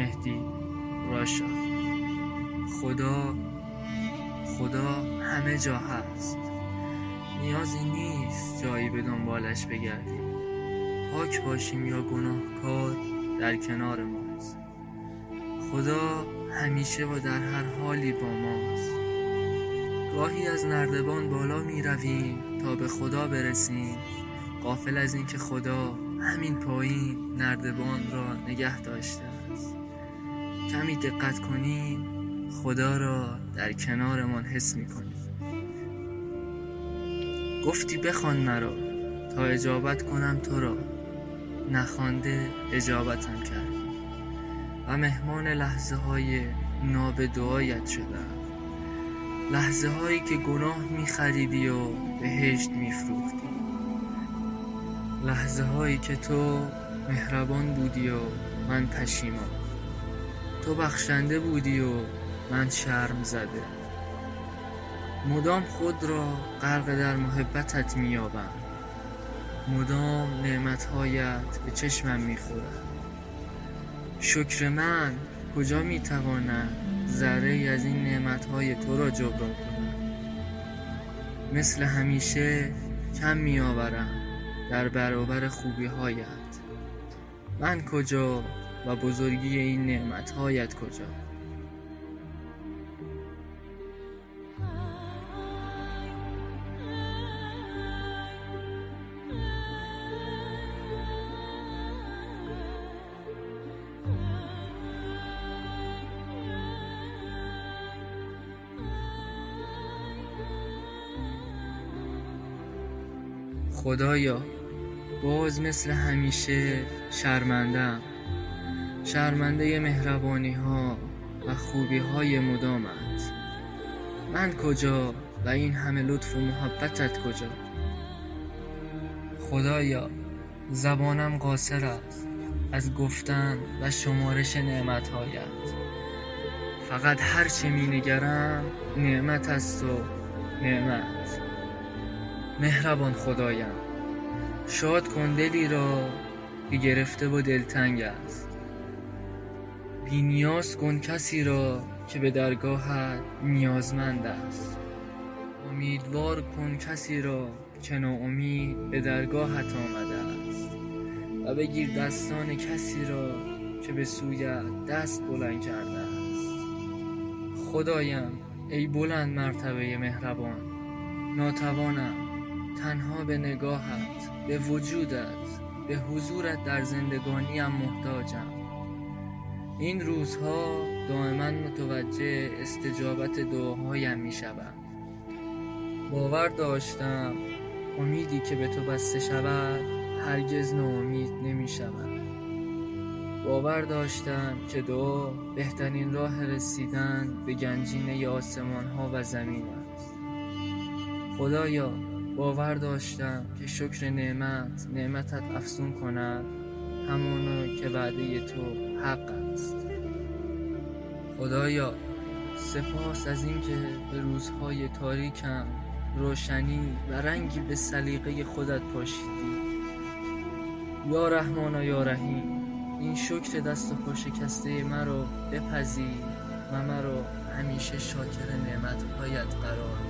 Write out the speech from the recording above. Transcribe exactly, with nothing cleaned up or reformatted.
مهدی راشا. خدا خدا همه جا هست، نیازی نیست جایی به دنبالش بگردیم. پاک باشیم یا گناهکار در کنار ماست. خدا همیشه و در هر حالی با ماست. گاهی از نردبان بالا می رویم تا به خدا برسیم، غافل از این که خدا همین پایین نردبان را نگه داشته است. کمی دقت کنیم خدا را در کنارمان حس می کنیم. گفتی بخوان مرا تا اجابت کنم تو را، نخوانده اجابتم کردی و مهمان لحظه های ناب دعایت شدم. لحظه هایی که گناه می خریدی و بهشت می فروختی. لحظه هایی که تو مهربان بودی و من پشیمان. تو بخشنده بودی و من شرم زده. مدام خود را غرق در محبتت می یابم. مدام نعمتهایت به چشمم می خورد. شکر من کجا می تواند ذره از این نعمتهای تو را جبران کنم؟ مثل همیشه کم می آورم در برابر خوبی هایت. من کجا و بزرگی این نعمتهایت کجا؟ خدایا باز مثل همیشه شرمندم، شرمنده مهربانی ها و خوبی های مدامت. من کجا و این همه لطف و محبتت کجا؟ خدایا زبانم قاصر است از گفتن و شمارش نعمتهایت. فقط هر چه می نگرم نعمت است و نعمت. مهربان خدایم شاد کن دلی را که گرفته و دلتنگ است. بی نیاز کن کسی را که به درگاهت نیازمند است. امیدوار کن کسی را که ناامید به درگاهت آمده است و بگیر دستان کسی را که به سویت دست بلند کرده است. خدایم ای بلند مرتبه مهربان، ناتوانم، تنها به نگاهت، به وجودت، به حضورت در زندگانیم محتاجم. این روزها دائما متوجه استجابت دعاهایم می شدم. باور داشتم امیدی که به تو بسته شود هرگز ناامید نمی شود. باور داشتم که دعا بهترین راه رسیدن به گنجینه آسمان ها و زمین است. خدایا باور داشتم که شکر نعمت نعمتت افزون کند، همانا که وعده تو حق است. خدایا سپاس از این که به روزهای تاریکم روشنی و رنگی به سلیقه خودت پاشیدی. یا رحمان و یا رحیم، این شکر دست و پا شکسته مرا بپذیر و مرا همیشه شاکر نعمتهایت قرار